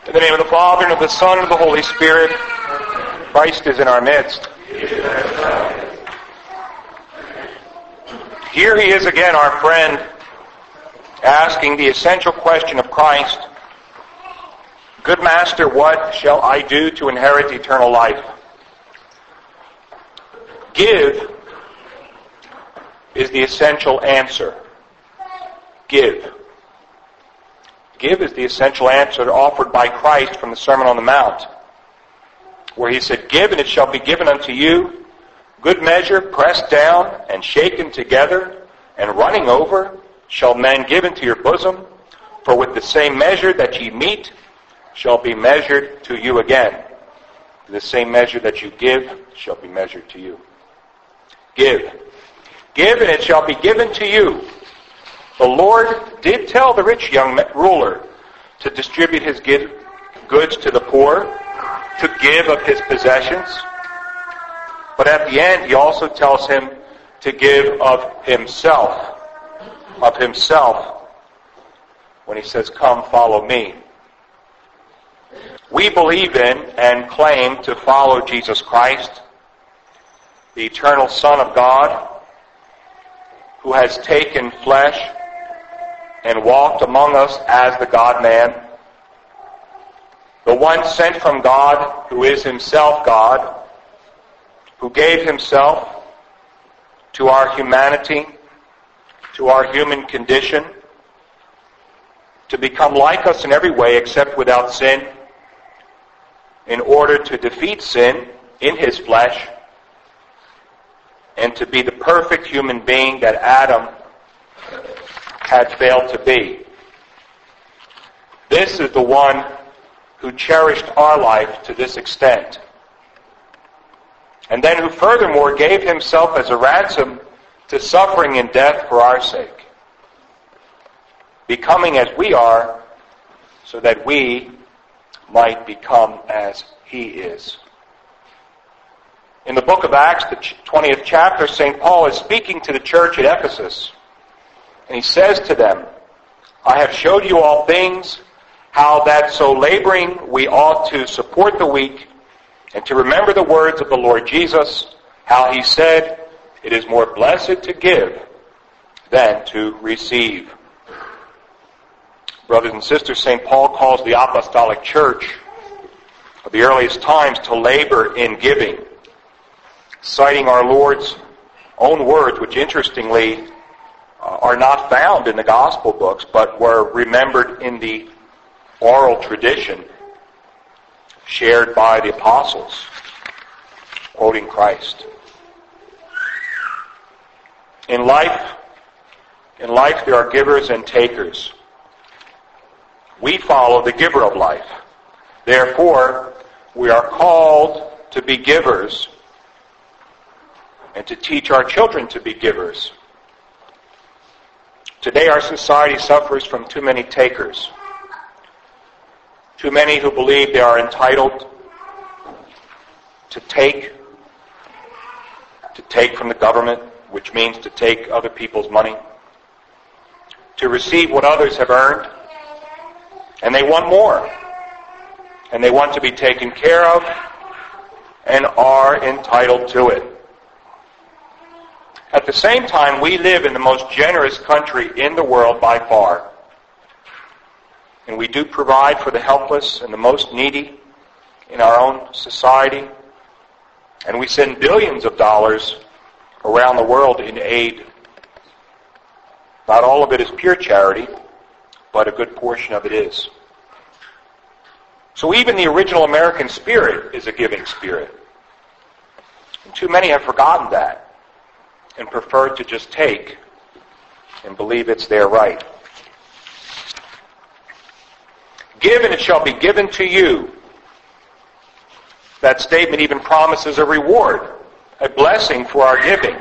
In the name of the Father, and of the Son, and of the Holy Spirit, Christ is in our midst. Here he is again, our friend, asking the essential question of Christ, "Good Master, what shall I do to inherit eternal life?" Give is the essential answer. Give. Give is the essential answer offered by Christ from the Sermon on the Mount, where he said, "Give, and it shall be given unto you, good measure, pressed down, and shaken together, and running over, shall men give into your bosom. For with the same measure that ye mete, shall be measured to you again. The same measure that you give shall be measured to you." Give. Give, and it shall be given to you. The Lord did tell the rich young ruler to distribute his goods to the poor, to give of his possessions. But at the end, he also tells him to give of himself. Of himself. When he says, "Come, follow me." We believe in and claim to follow Jesus Christ, the eternal Son of God, who has taken flesh and walked among us as the God-man, the one sent from God who is himself God, who gave himself to our humanity, to our human condition, to become like us in every way except without sin, in order to defeat sin in his flesh, and to be the perfect human being that Adam had failed to be. This is the one who cherished our life to this extent, and then who furthermore gave himself as a ransom to suffering and death for our sake, becoming as we are, so that we might become as he is. In the book of Acts, the 20th chapter, St. Paul is speaking to the church at Ephesus. And he says to them, "I have showed you all things, how that so laboring we ought to support the weak, and to remember the words of the Lord Jesus, how he said, 'It is more blessed to give than to receive.'" Brothers and sisters, St. Paul calls the apostolic church of the earliest times to labor in giving, citing our Lord's own words, which interestingly are not found in the gospel books, but were remembered in the oral tradition shared by the apostles, quoting Christ. In life there are givers and takers. We follow the giver of life. Therefore, we are called to be givers and to teach our children to be givers. Today our society suffers from too many takers. Too many who believe they are entitled to take from the government, which means to take other people's money, to receive what others have earned, and they want more. And they want to be taken care of and are entitled to it. At the same time, we live in the most generous country in the world by far. And we do provide for the helpless and the most needy in our own society. And we send billions of dollars around the world in aid. Not all of it is pure charity, but a good portion of it is. So even the original American spirit is a giving spirit. And too many have forgotten that and prefer to just take and believe it's their right. "Give, and it shall be given to you." That statement even promises a reward, a blessing for our giving.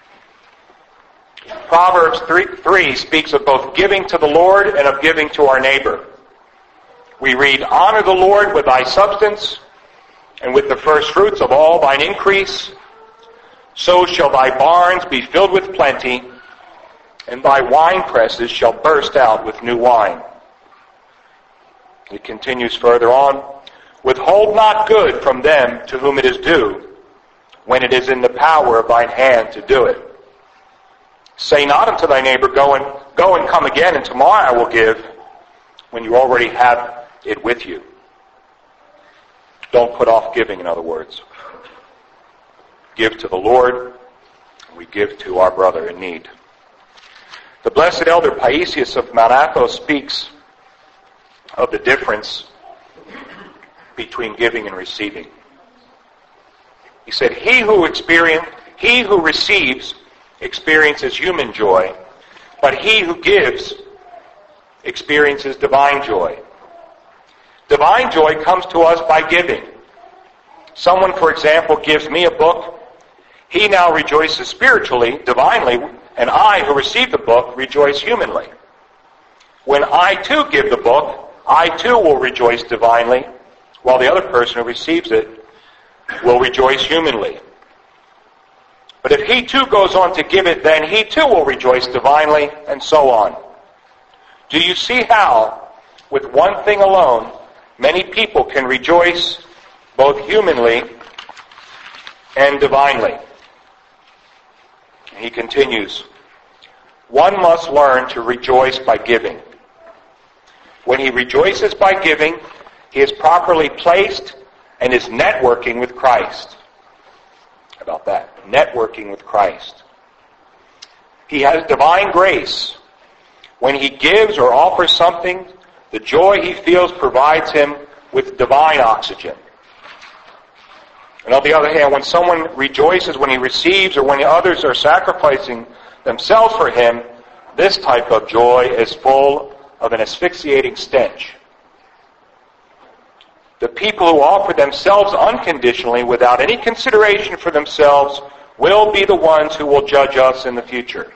Proverbs 3 speaks of both giving to the Lord and of giving to our neighbor. We read, "Honor the Lord with thy substance, and with the first fruits of all thine increase. So shall thy barns be filled with plenty, and thy wine presses shall burst out with new wine." He continues further on, withhold not good from them to whom it is due, when it is in the power of thine hand to do it. Say not unto thy neighbor, go and come again, and tomorrow I will give, when you already have it with you. Don't put off giving, in other words. Give to the Lord, and we give to our brother in need. The blessed elder Paisius of Mount Athos speaks of the difference between giving and receiving. He said, he who receives experiences human joy, but he who gives experiences divine joy. Divine joy comes to us by giving. Someone, for example, gives me a book. He now rejoices spiritually, divinely, and I, who receive the book, rejoice humanly. When I too give the book, I too will rejoice divinely, while the other person who receives it will rejoice humanly. But if he too goes on to give it, then he too will rejoice divinely, and so on. Do you see how, with one thing alone, many people can rejoice both humanly and divinely? He continues, one must learn to rejoice by giving. When he rejoices by giving, he is properly placed and is networking with Christ. How about that? Networking with Christ. He has divine grace. When he gives or offers something, the joy he feels provides him with divine oxygen. And on the other hand, when someone rejoices when he receives or when others are sacrificing themselves for him, this type of joy is full of an asphyxiating stench. The people who offer themselves unconditionally without any consideration for themselves will be the ones who will judge us in the future.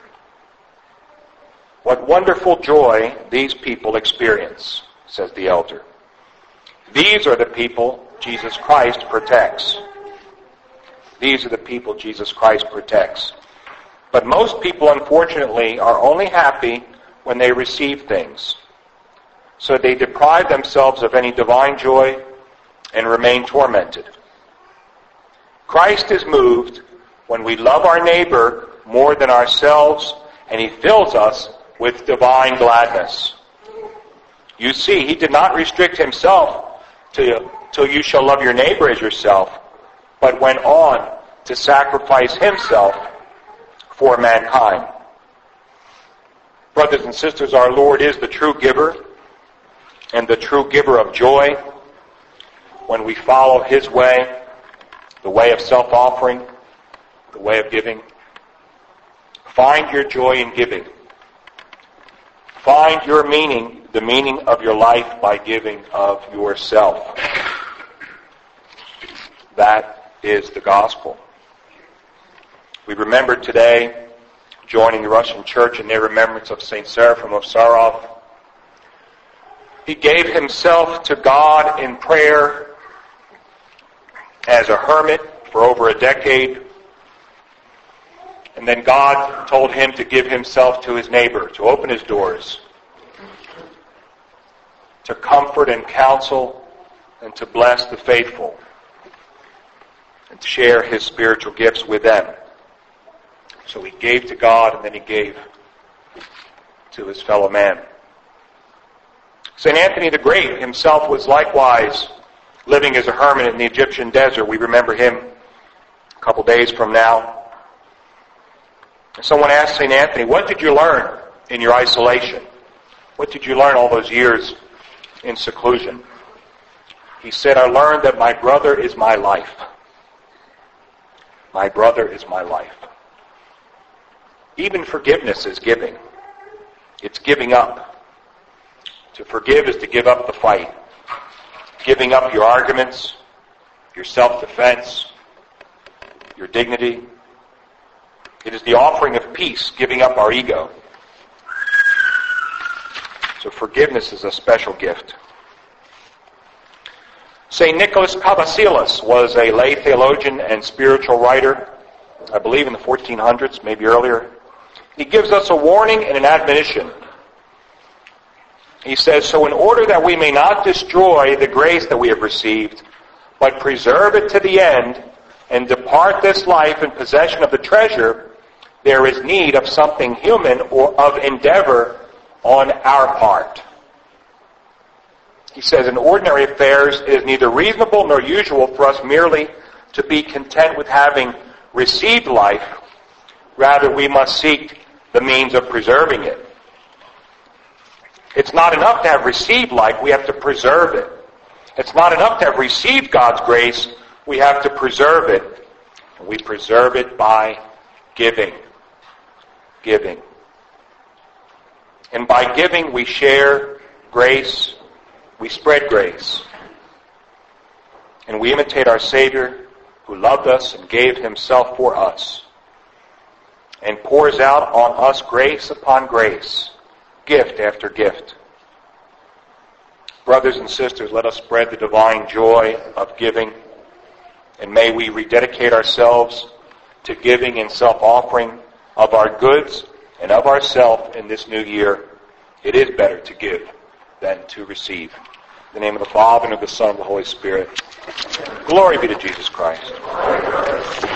What wonderful joy these people experience, says the elder. These are the people Jesus Christ protects. These are the people Jesus Christ protects. But most people, unfortunately, are only happy when they receive things. So they deprive themselves of any divine joy and remain tormented. Christ is moved when we love our neighbor more than ourselves, and he fills us with divine gladness. You see, he did not restrict himself till you shall love your neighbor as yourself, but went on to sacrifice himself for mankind. Brothers and sisters, our Lord is the true giver and the true giver of joy. When we follow his way, the way of self-offering, the way of giving, find your joy in giving. Find your meaning, the meaning of your life, by giving of yourself. That is the gospel. We remember today joining the Russian Church in their remembrance of St. Seraphim of Sarov. He gave himself to God in prayer as a hermit for over a decade. And then God told him to give himself to his neighbor, to open his doors, to comfort and counsel, and to bless the faithful, and to share his spiritual gifts with them. So he gave to God, and then he gave to his fellow man. St. Anthony the Great himself was likewise living as a hermit in the Egyptian desert. We remember him a couple days from now. Someone asked St. Anthony, what did you learn in your isolation? What did you learn all those years in seclusion? He said, I learned that my brother is my life. My brother is my life. Even forgiveness is giving. It's giving up. To forgive is to give up the fight. Giving up your arguments, your self-defense, your dignity. It is the offering of peace, giving up our ego. So forgiveness is a special gift. St. Nicholas Kavasilas was a lay theologian and spiritual writer, I believe in the 1400s, maybe earlier. He gives us a warning and an admonition. He says, so in order that we may not destroy the grace that we have received, but preserve it to the end, and depart this life in possession of the treasure, there is need of something human or of endeavor on our part. He says, in ordinary affairs, it is neither reasonable nor usual for us merely to be content with having received life. Rather, we must seek the means of preserving it. It's not enough to have received life, we have to preserve it. It's not enough to have received God's grace, we have to preserve it. And we preserve it by giving. Giving. And by giving, we share grace, we spread grace. And we imitate our Savior, who loved us and gave himself for us, and pours out on us grace upon grace, gift after gift. Brothers and sisters, let us spread the divine joy of giving, and may we rededicate ourselves to giving and self-offering of our goods and of ourself in this new year. It is better to give than to receive. In the name of the Father, and of the Son, and of the Holy Spirit. Glory be to Jesus Christ.